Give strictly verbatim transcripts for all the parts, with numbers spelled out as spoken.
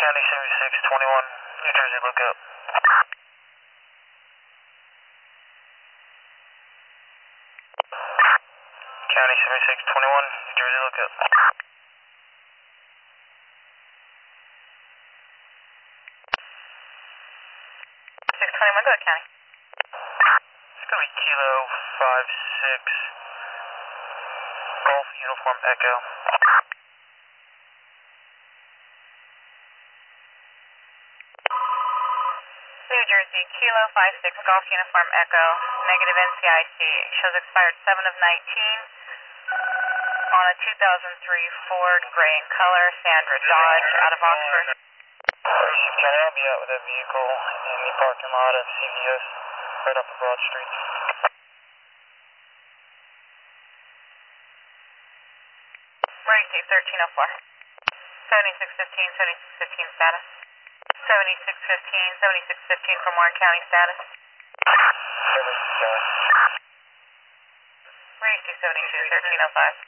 County seventy-six twenty-one, New Jersey lookout. County seventy-six twenty-one, New Jersey lookout. six twenty-one, go ahead, County. It's going to be Kilo five six, Golf Uniform Echo. New Jersey, Kilo five six, Golf Uniform Echo, negative N C I C, shows expired seven of nineteen on a two thousand three Ford, gray in color, Sandra Dodge, out of Oxford. thirty-six County, I'll be out with that vehicle in the parking lot of C V S, right off of Broad Street. Where do you see thirteen oh four? seventy-six fifteen, seventy-six fifteen status. seventy-six fifteen, seventy-six fifteen from Warren County status. seventy-six County. Where do you see seventy-two, thirteen oh five?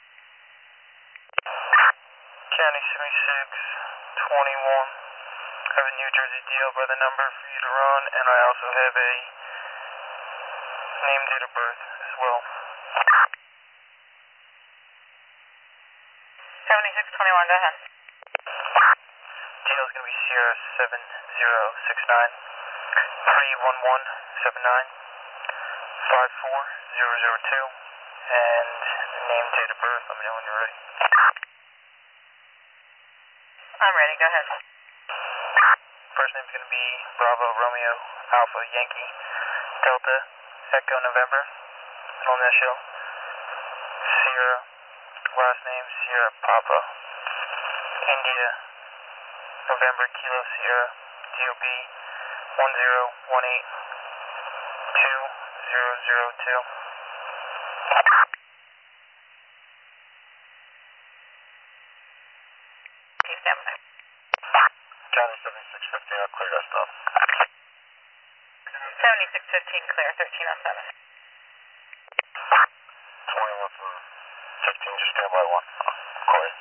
County seventy-six twenty-one. I have a New Jersey deal by the number for you to run, and I also have a name, date of birth as well. seventy-six twenty-one, go ahead. Deal is going to be Sierra seven zero six nine, three one one seven nine, five four zero zero two, and name, date of birth. Let me know when you're ready. I'm ready, go ahead. First name is going to be Bravo Romeo Alpha Yankee Delta Echo November, middle initial Sierra, last name Sierra Papa India November Kilo Sierra D O B one zero one eight two zero zero two. Please stand by. County seventy-six fifteen, I'll clear that stuff. seventy-six fifteen clear, thirteen oh seven. twenty-one from fifteen, just stand by one. Corey.